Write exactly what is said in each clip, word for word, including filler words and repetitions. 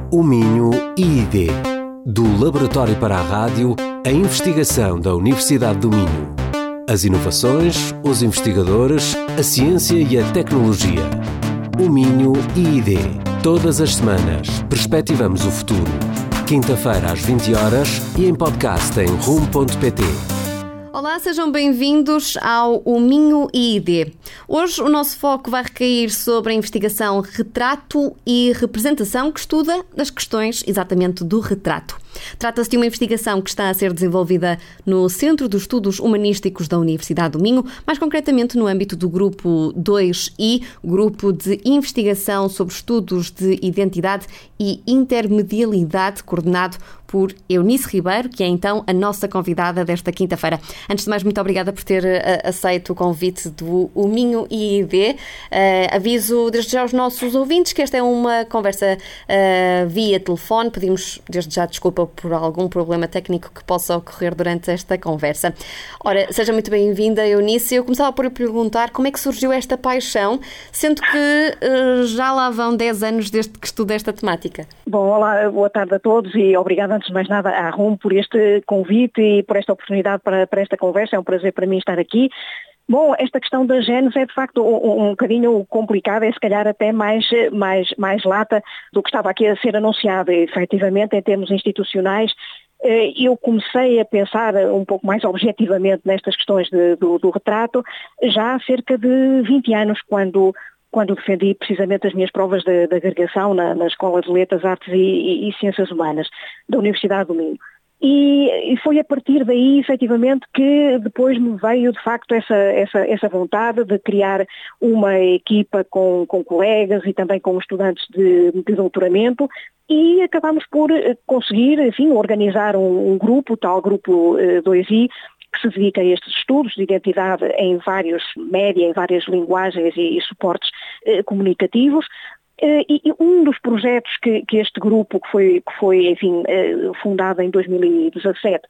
O Minho I I D. Do Laboratório para a Rádio, a investigação da Universidade do Minho. As inovações, os investigadores, a ciência e a tecnologia. O Minho I I D. Todas as semanas, perspectivamos o futuro. Quinta-feira às vinte horas e em podcast em rumo ponto pt. Olá, sejam bem-vindos ao O Minho I I D. Hoje o nosso foco vai recair sobre a investigação Retrato e Representação, que estuda as questões exatamente do retrato. Trata-se de uma investigação que está a ser desenvolvida no Centro de Estudos Humanísticos da Universidade do Minho, mais concretamente no âmbito do Grupo dois I, Grupo de Investigação sobre Estudos de Identidade e Intermedialidade, coordenado por Eunice Ribeiro, que é então a nossa convidada desta quinta-feira. Antes de mais, muito obrigada por ter uh, aceito o convite do O Minho I I D. Uh, aviso desde já aos nossos ouvintes que esta é uma conversa uh, via telefone. Pedimos desde já desculpa por algum problema técnico que possa ocorrer durante esta conversa. Ora, seja muito bem-vinda, Eunice. Eu começava por perguntar como é que surgiu esta paixão, sendo que uh, já lá vão dez anos desde que estuda esta temática. Bom, olá, boa tarde a todos e obrigada antes de mais nada à R U M por este convite e por esta oportunidade para, para esta conversa. É um prazer para mim estar aqui. Bom, esta questão das genes é de facto um, um bocadinho complicada, é se calhar até mais, mais, mais lata do que estava aqui a ser anunciado. E, efetivamente, em termos institucionais, eu comecei a pensar um pouco mais objetivamente nestas questões de, do, do retrato já há cerca de vinte anos, quando, quando defendi precisamente as minhas provas de, de agregação na, na Escola de Letras, Artes e, e, e Ciências Humanas da Universidade do Minho. E, e foi a partir daí, efetivamente, que depois me veio, de facto, essa, essa, essa vontade de criar uma equipa com, com colegas e também com estudantes de, de doutoramento, e acabámos por conseguir, enfim, organizar um, um grupo, o tal Grupo dois I, que se dedica a estes estudos de identidade em vários média, em várias linguagens e, e suportes eh, comunicativos. Uh, e, e um dos projetos que, que este grupo, que foi, que foi enfim, uh, fundado em dois mil e dezassete,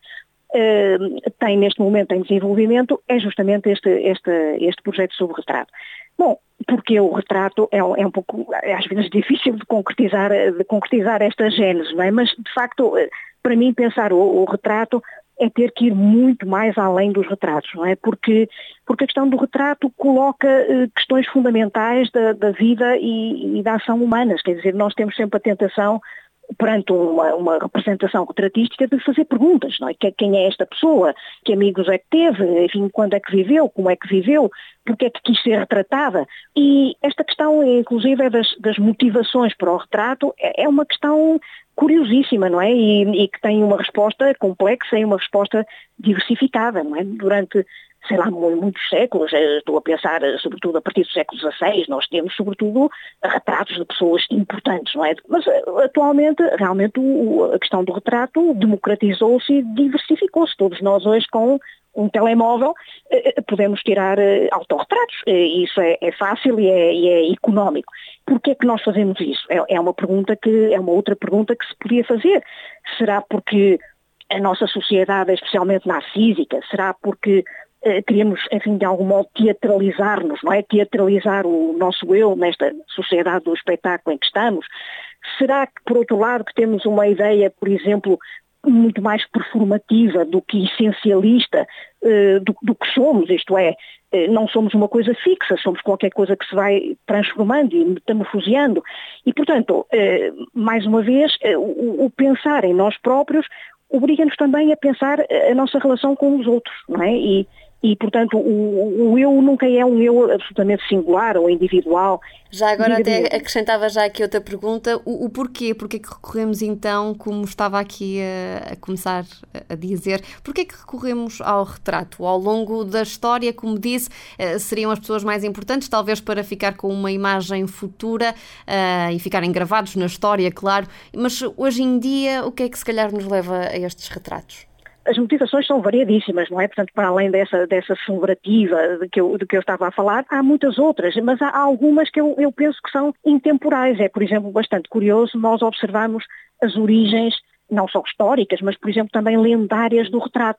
uh, tem neste momento em desenvolvimento, é justamente este, este, este projeto sobre o retrato. Bom, porque o retrato é, é um pouco, é às vezes difícil de concretizar, de concretizar esta gênese, não é? Mas, de facto, para mim, pensar o, o retrato é ter que ir muito mais além dos retratos, não é? Porque, porque a questão do retrato coloca eh, questões fundamentais da, da vida e, e da ação humanas. Quer dizer, nós temos sempre a tentação, perante uma, uma representação retratística, de fazer perguntas, não é? Quem é esta pessoa? Que amigos é que teve? Enfim, quando é que viveu? Como é que viveu? Porque é que quis ser retratada? E esta questão, inclusive, é das, das motivações para o retrato, é uma questão curiosíssima, não é? E, e que tem uma resposta complexa e uma resposta diversificada, não é? Durante, sei lá, muitos séculos, estou a pensar sobretudo a partir do século dezasseis, nós temos sobretudo retratos de pessoas importantes, não é? Mas atualmente, realmente, o, a questão do retrato democratizou-se e diversificou-se. Todos nós hoje com um telemóvel podemos tirar autorretratos, isso é, é fácil e é, e é económico. Porquê é que nós fazemos isso? É, é uma pergunta que, é uma outra pergunta que se podia fazer. Será porque a nossa sociedade é especialmente narcísica? Será porque eh, queremos, enfim, de algum modo teatralizar-nos, não é? Teatralizar o nosso eu nesta sociedade do espetáculo em que estamos? Será que, por outro lado, que temos uma ideia, por exemplo, muito mais performativa do que essencialista uh, do, do que somos, isto é, uh, não somos uma coisa fixa, somos qualquer coisa que se vai transformando e metamorfoseando. E, portanto, uh, mais uma vez, uh, o, o pensar em nós próprios obriga-nos também a pensar a nossa relação com os outros, não é? E, E, portanto, o, o eu nunca é um eu absolutamente singular ou individual. Já agora até acrescentava já aqui outra pergunta, o, o porquê? Porquê que recorremos então, como estava aqui a, a começar a dizer, porquê que recorremos ao retrato? Ao longo da história, como disse, seriam as pessoas mais importantes, talvez para ficar com uma imagem futura uh, e ficarem gravados na história, claro, mas hoje em dia o que é que se calhar nos leva a estes retratos? As motivações são variadíssimas, não é? Portanto, para além dessa, dessa celebrativa de que, eu, de que eu estava a falar, há muitas outras, mas há algumas que eu, eu penso que são intemporais. É, por exemplo, bastante curioso nós observarmos as origens, não só históricas, mas, por exemplo, também lendárias do retrato.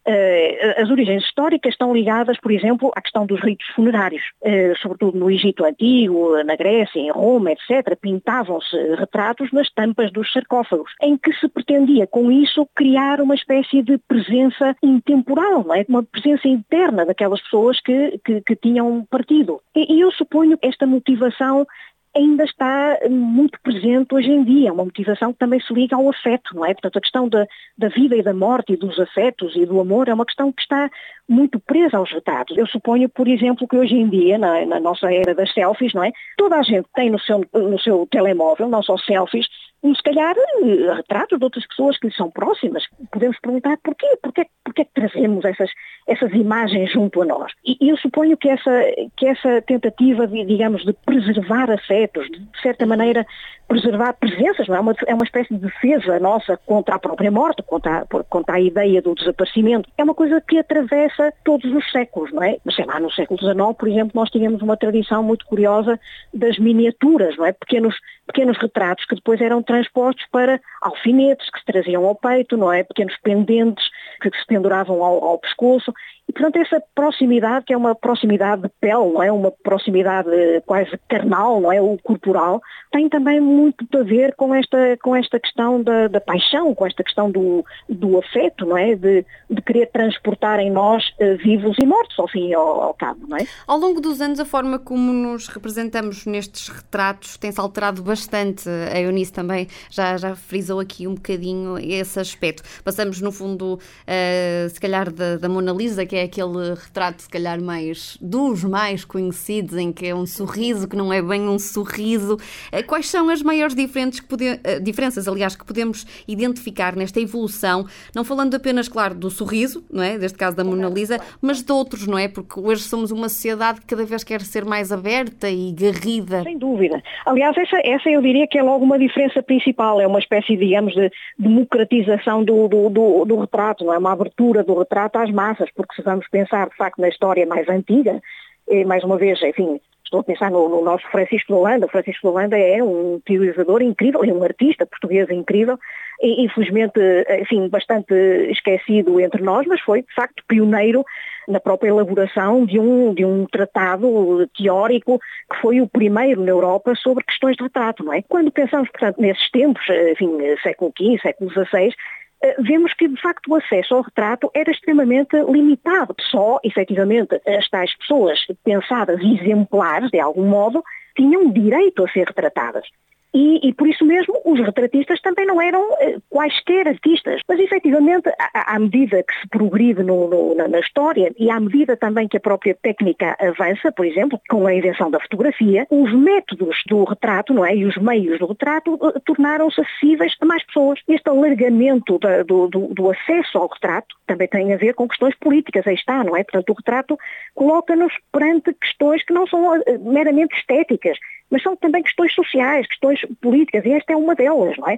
Uh, as origens históricas estão ligadas, por exemplo, à questão dos ritos funerários, uh, sobretudo no Egito Antigo, na Grécia, em Roma, etcétera. Pintavam-se retratos nas tampas dos sarcófagos, em que se pretendia com isso criar uma espécie de presença intemporal, não é? Uma presença interna daquelas pessoas que, que, que tinham partido. E, e eu suponho que esta motivação ainda está muito presente hoje em dia, uma motivação que também se liga ao afeto, não é? Portanto, a questão da, da vida e da morte e dos afetos e do amor é uma questão que está muito presa aos retratos. Eu suponho, por exemplo, que hoje em dia, na, na nossa era das selfies, não é? Toda a gente tem no seu, no seu telemóvel, não só selfies, e se calhar retratos de outras pessoas que lhe são próximas. Podemos perguntar porquê, porquê, porquê que trazemos essas, essas imagens junto a nós. E eu suponho que essa, que essa tentativa, de, digamos, de preservar afetos, de, de certa maneira preservar presenças, não é? Uma, é uma espécie de defesa nossa contra a própria morte, contra a, contra a ideia do desaparecimento. É uma coisa que atravessa todos os séculos, não é? Sei lá, no século dezenove, por exemplo, nós tivemos uma tradição muito curiosa das miniaturas, não é? Pequenos, pequenos retratos que depois eram transpostos para alfinetes que se traziam ao peito, não é? Pequenos pendentes que se penduravam ao, ao pescoço. E, portanto, essa proximidade, que é uma proximidade de pele, não é? Uma proximidade quase carnal, não é? O corporal, tem também muito a ver com esta, com esta questão da, da paixão, com esta questão do, do afeto, não é? De, de querer transportar em nós uh, vivos e mortos, ao fim e ao, ao cabo, não é? Ao longo dos anos, a forma como nos representamos nestes retratos tem-se alterado bastante. A Eunice também já, já frisou aqui um bocadinho esse aspecto. Passamos, no fundo, uh, se calhar da, da Mona Lisa, que é aquele retrato, se calhar, mais dos mais conhecidos, em que é um sorriso que não é bem um sorriso. Quais são as maiores diferenças, que pode... diferenças, aliás, que podemos identificar nesta evolução, não falando apenas, claro, do sorriso, não é? Deste caso da Mona Lisa, mas de outros, não é? Porque hoje somos uma sociedade que cada vez quer ser mais aberta e garrida. Sem dúvida. Aliás, essa, essa eu diria que é logo uma diferença principal, é uma espécie, digamos, de democratização do, do, do, do retrato, não é? Uma abertura do retrato às massas, porque se vamos pensar, de facto, na história mais antiga, e, mais uma vez, enfim, estou a pensar no, no nosso Francisco de Holanda. O Francisco de Holanda é um teorizador incrível, é um artista português incrível, e infelizmente, enfim, bastante esquecido entre nós, mas foi, de facto, pioneiro na própria elaboração de um, de um tratado teórico que foi o primeiro na Europa sobre questões de retrato, não é? Quando pensamos, portanto, nesses tempos, enfim, século quinze, século dezasseis, vemos que, de facto, o acesso ao retrato era extremamente limitado. Só, efetivamente, as tais pessoas pensadas exemplares, de algum modo, tinham direito a ser retratadas. E, e por isso mesmo os retratistas também não eram eh, quaisquer artistas. Mas efetivamente, à, à medida que se progride no, no, na, na história e à medida também que a própria técnica avança, por exemplo, com a invenção da fotografia, os métodos do retrato, não é, e os meios do retrato eh, tornaram-se acessíveis a mais pessoas. Este alargamento da, do, do, do acesso ao retrato também tem a ver com questões políticas, aí está, não é? Portanto, o retrato coloca-nos perante questões que não são eh, meramente estéticas, mas são também questões sociais, questões políticas, e esta é uma delas, não é?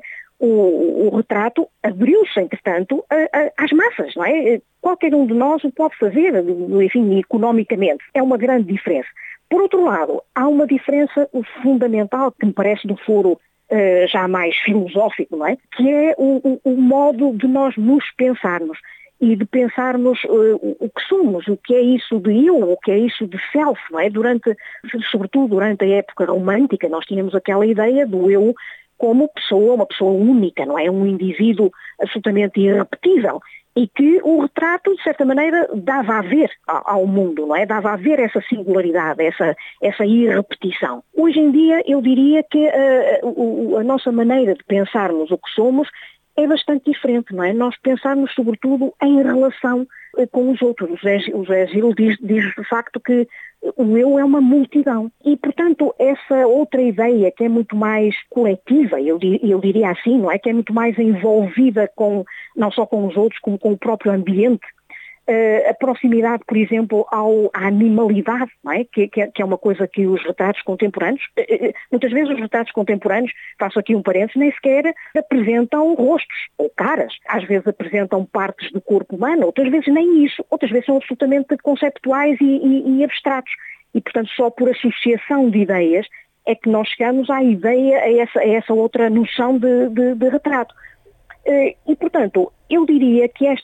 O, o retrato abriu-se, entretanto, a, a, às massas, não é? Qualquer um de nós o pode fazer, enfim, economicamente. É uma grande diferença. Por outro lado, há uma diferença fundamental que me parece do foro uh, já mais filosófico, não é? Que é o, o, o modo de nós nos pensarmos e de pensarmos uh, o que somos, o que é isso de eu, o que é isso de self, não é? Durante, sobretudo durante a época romântica, nós tínhamos aquela ideia do eu como pessoa, uma pessoa única, não é? Um indivíduo absolutamente irrepetível e que o retrato, de certa maneira, dava a ver ao mundo, não é? Dava a ver essa singularidade, essa, essa irrepetição. Hoje em dia, eu diria que uh, a nossa maneira de pensarmos o que somos é bastante diferente, não é? Nós pensarmos sobretudo em relação com os outros. O José, o José Gil diz, diz de facto que o eu é uma multidão. E, portanto, essa outra ideia que é muito mais coletiva, eu, eu diria assim, não é? Que é muito mais envolvida com, não só com os outros, como com o próprio ambiente. Uh, a proximidade, por exemplo, ao, à animalidade, não é? Que, que, que é uma coisa que os retratos contemporâneos, uh, uh, muitas vezes os retratos contemporâneos, faço aqui um parênteses, nem sequer apresentam rostos ou caras. Às vezes apresentam partes do corpo humano, outras vezes nem isso, outras vezes são absolutamente conceptuais e, e, e abstratos. E, portanto, só por associação de ideias é que nós chegamos à ideia, a essa, a essa outra noção de, de, de retrato. Uh, e, portanto, eu diria que esta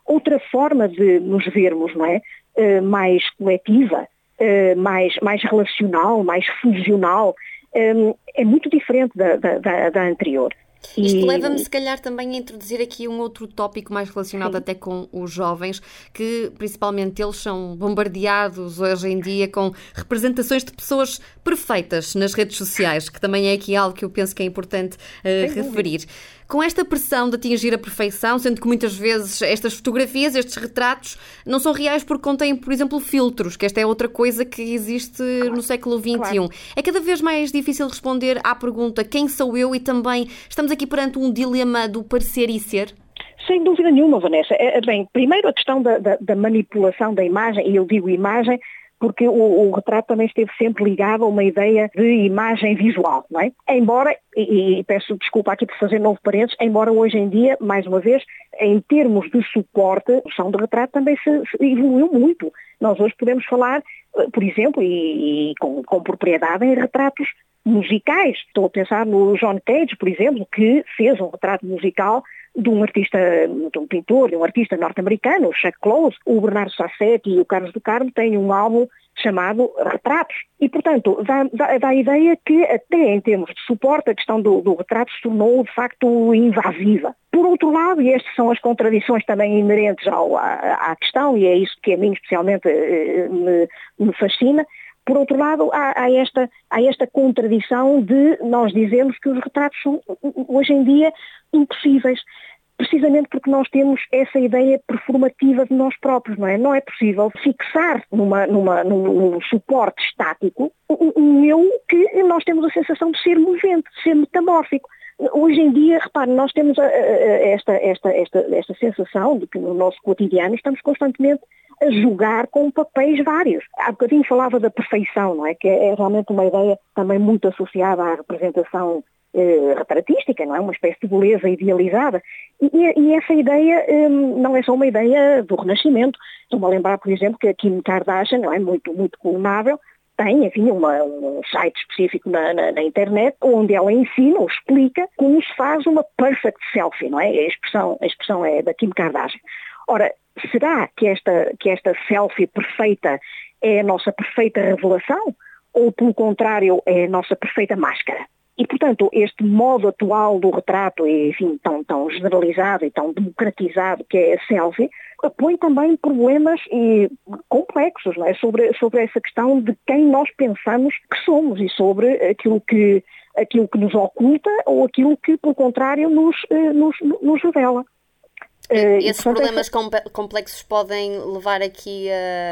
outra forma de nos vermos, não é? Uh, mais coletiva, uh, mais, mais relacional, mais fusional, um, é muito diferente da, da, da anterior. Isto e... leva-me, se calhar, também a introduzir aqui um outro tópico mais relacionado Sim. até com os jovens, que principalmente eles são bombardeados hoje em dia com representações de pessoas perfeitas nas redes sociais, que também é aqui algo que eu penso que é importante uh, referir. Com esta pressão de atingir a perfeição, sendo que muitas vezes estas fotografias, estes retratos, não são reais porque contêm, por exemplo, filtros, que esta é outra coisa que existe claro, no século vinte e um. Claro. É cada vez mais difícil responder à pergunta quem sou eu e também estamos aqui perante um dilema do parecer e ser? Sem dúvida nenhuma, Vanessa. É, bem, primeiro a questão da, da, da manipulação da imagem, e eu digo imagem porque o, o retrato também esteve sempre ligado a uma ideia de imagem visual, não é? Embora, e, e peço desculpa aqui por fazer novo parênteses, embora hoje em dia, mais uma vez, em termos de suporte, a noção de retrato também se, se evoluiu muito. Nós hoje podemos falar, por exemplo, e, e com, com propriedade, em retratos musicais. Estou a pensar no John Cage, por exemplo, que fez um retrato musical de um artista, de um pintor, de um artista norte-americano, o Chuck Close. O Bernardo Sassetti e o Carlos do Carmo têm um álbum chamado Retratos. E, portanto, dá, dá, dá a ideia que, até em termos de suporte, a questão do, do retrato se tornou, de facto, invasiva. Por outro lado, e estas são as contradições também inerentes ao, à, à questão, e é isso que a mim especialmente eh, me, me fascina, por outro lado, há, há, esta, há esta contradição de nós dizermos que os retratos são, hoje em dia, impossíveis, precisamente porque nós temos essa ideia performativa de nós próprios, não é? Não é possível fixar numa, numa, num, num suporte estático um, um eu que nós temos a sensação de ser movente, de ser metamórfico. Hoje em dia, repare, nós temos a, a, a, esta, esta, esta, esta sensação de que no nosso cotidiano estamos constantemente a jogar com papéis vários. Há bocadinho falava da perfeição, não é? Que é realmente uma ideia também muito associada à representação eh, retratística, não é? Uma espécie de beleza idealizada. E, e essa ideia eh, não é só uma ideia do Renascimento. Estou-me a lembrar, por exemplo, que a Kim Kardashian, não é? Muito, muito colonável, tem, enfim, uma, um site específico na, na, na internet onde ela ensina ou explica como se faz uma perfect selfie, não é? A expressão, a expressão é da Kim Kardashian. Ora, será que esta, que esta selfie perfeita é a nossa perfeita revelação? Ou, pelo contrário, é a nossa perfeita máscara? E, portanto, este modo atual do retrato, enfim, tão, tão generalizado e tão democratizado que é a selfie, põe também problemas e complexos, não é? sobre, sobre essa questão de quem nós pensamos que somos e sobre aquilo que, aquilo que nos oculta ou aquilo que, pelo contrário, nos, nos, nos revela. E esses problemas complexos podem levar aqui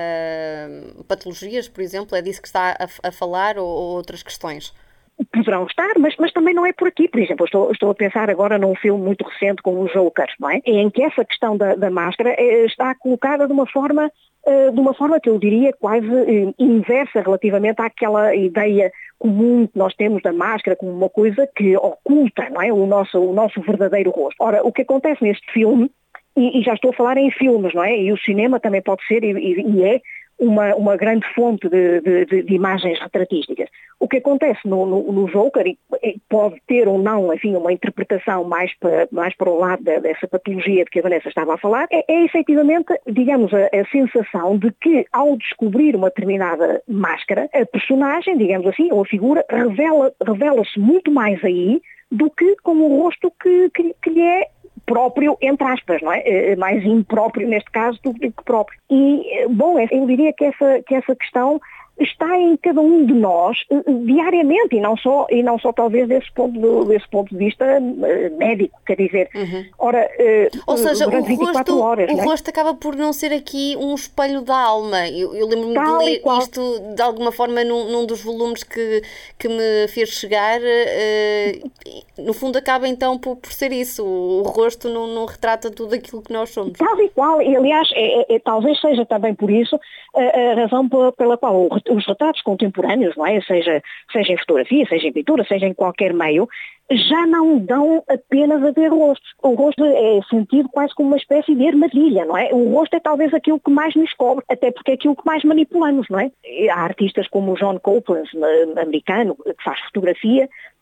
a patologias, por exemplo? É disso que está a, a falar ou, ou outras questões? Poderão estar, mas, mas também não é por aqui. Por exemplo, estou, estou a pensar agora num filme muito recente com o Joker, não é? Em que essa questão da, da máscara está colocada de uma forma, de uma forma que eu diria quase inversa relativamente àquela ideia comum que nós temos da máscara como uma coisa que oculta, não é? o, nosso, o nosso verdadeiro rosto. Ora, o que acontece neste filme, e, e já estou a falar em filmes, não é? E o cinema também pode ser e, e é uma, uma grande fonte de, de, de imagens retratísticas. O que acontece no, no, no Joker, e, e pode ter ou não, enfim, uma interpretação mais para, mais para o lado de, dessa patologia de que a Vanessa estava a falar, é, é efetivamente, digamos, a, a sensação de que ao descobrir uma determinada máscara, a personagem, digamos assim, ou a figura, revela, revela-se muito mais aí do que com o rosto que, que, que lhe é próprio, entre aspas, não é? Mais impróprio neste caso do que próprio. E, bom, eu diria que essa, que essa questão está em cada um de nós diariamente e não só, e não só talvez desse ponto, desse ponto de vista médico, quer dizer, uhum. ora, ou seja, o vinte e quatro rosto, horas, o né? rosto acaba por não ser aqui um espelho da alma. Eu, eu lembro-me de ler isto de alguma forma num, num dos volumes que, que me fez chegar, uh, no fundo acaba então por, por ser isso, o rosto não, não retrata tudo aquilo que nós somos. Tal e qual, e aliás, é, é, talvez seja também por isso a, a razão pela, pela qual o os retratos contemporâneos, não é? Seja, seja em fotografia, seja em pintura, seja em qualquer meio, já não dão apenas a ver rostos. O rosto é sentido quase como uma espécie de armadilha, não é? O rosto é talvez aquilo que mais nos cobre, até porque é aquilo que mais manipulamos, não é? Há artistas como o John Copeland, americano, que faz fotografia,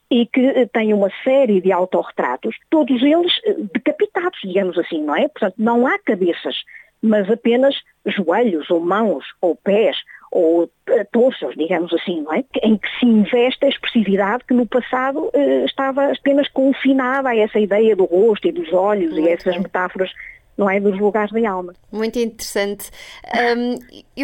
e que tem uma série de autorretratos, todos eles decapitados, digamos assim, não é? Portanto, não há cabeças, mas apenas joelhos, ou mãos, ou pés, ou torsos, digamos assim, não é? Em que se investe a expressividade que no passado eh, estava apenas confinada a essa ideia do rosto e dos olhos Muito e essas bem. metáforas, não é, dos lugares da alma. Muito interessante. Um,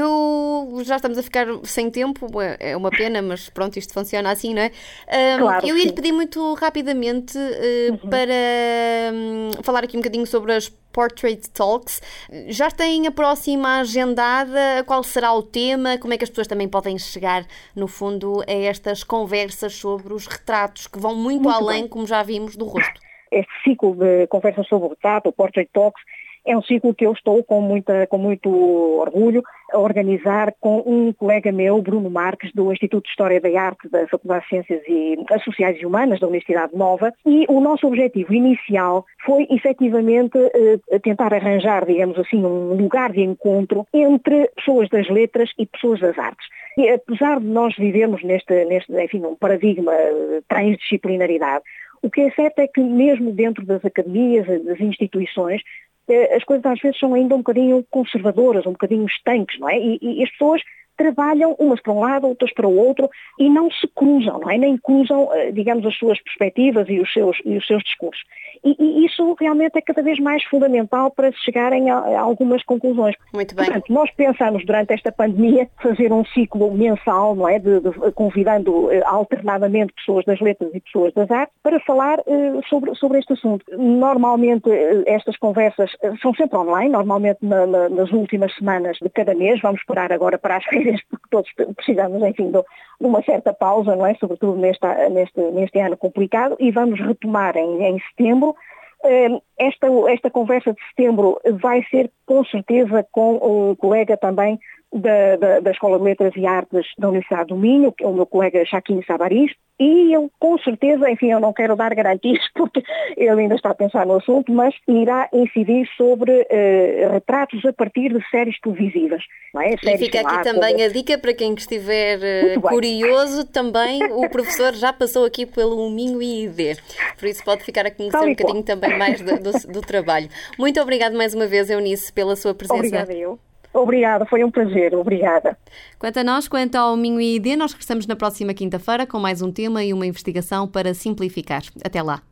eu já estamos a ficar sem tempo, é uma pena, mas pronto, isto funciona assim, não é? Um, claro, eu ia lhe pedir muito rapidamente uh, uhum. para um, falar aqui um bocadinho sobre as Portrait Talks. Já tem a próxima agendada? Qual será o tema? Como é que as pessoas também podem chegar, no fundo, a estas conversas sobre os retratos, que vão muito, muito além, bem. como já vimos, do rosto? Este ciclo de conversas sobre o retrato, o Portrait Talks, é um ciclo que eu estou com, muita, com muito orgulho a organizar com um colega meu, Bruno Marques, do Instituto de História da Arte da Faculdade de Ciências e Sociais e Humanas da Universidade Nova, e o nosso objetivo inicial foi efetivamente eh, tentar arranjar, digamos assim, um lugar de encontro entre pessoas das letras e pessoas das artes. E apesar de nós vivermos neste, neste enfim, num paradigma de transdisciplinaridade, o que é certo é que mesmo dentro das academias, das instituições, as coisas às vezes são ainda um bocadinho conservadoras, um bocadinho estanques, não é? E, e as pessoas trabalham umas para um lado, outras para o outro e não se cruzam, não é? Nem cruzam, digamos, as suas perspectivas e os seus, e os seus discursos. E, e isso realmente é cada vez mais fundamental para se chegarem a, a algumas conclusões. Muito bem. Portanto, nós pensamos durante esta pandemia fazer um ciclo mensal, não é? De, de, convidando uh, alternadamente pessoas das letras e pessoas das artes para falar uh, sobre, sobre este assunto. Normalmente uh, estas conversas uh, são sempre online, normalmente na, na, nas últimas semanas de cada mês. Vamos parar agora para as férias porque todos precisamos, enfim, de, de uma certa pausa, não é? Sobretudo nesta, neste, neste ano complicado, e vamos retomar em, em setembro. Esta, esta conversa de setembro vai ser com certeza com um colega também da, da, da Escola de Letras e Artes da Universidade do Minho, que é o meu colega Chaquinho Sabaris, e eu com certeza, enfim, eu não quero dar garantias porque ele ainda está a pensar no assunto, mas irá incidir sobre uh, retratos a partir de séries televisivas. Não é? Séries e fica aqui também como... a dica para quem estiver uh, curioso, também o professor já passou aqui pelo Minho I D, por isso pode ficar a conhecer um bocadinho também mais do, do, do trabalho. Muito obrigado mais uma vez, Eunice, pela sua presença. Obrigada eu. Obrigada, foi um prazer, obrigada. Quanto a nós, quanto ao Minho I D, nós regressamos na próxima quinta-feira com mais um tema e uma investigação para simplificar. Até lá.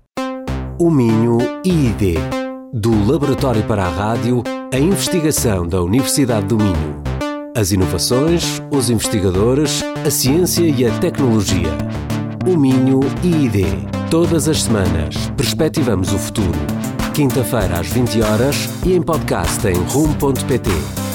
O Minho I D, do Laboratório para a Rádio, a investigação da Universidade do Minho. As inovações, os investigadores, a ciência e a tecnologia. O Minho I D. Todas as semanas, perspectivamos o futuro. Quinta-feira às vinte horas e em podcast em rum ponto pt.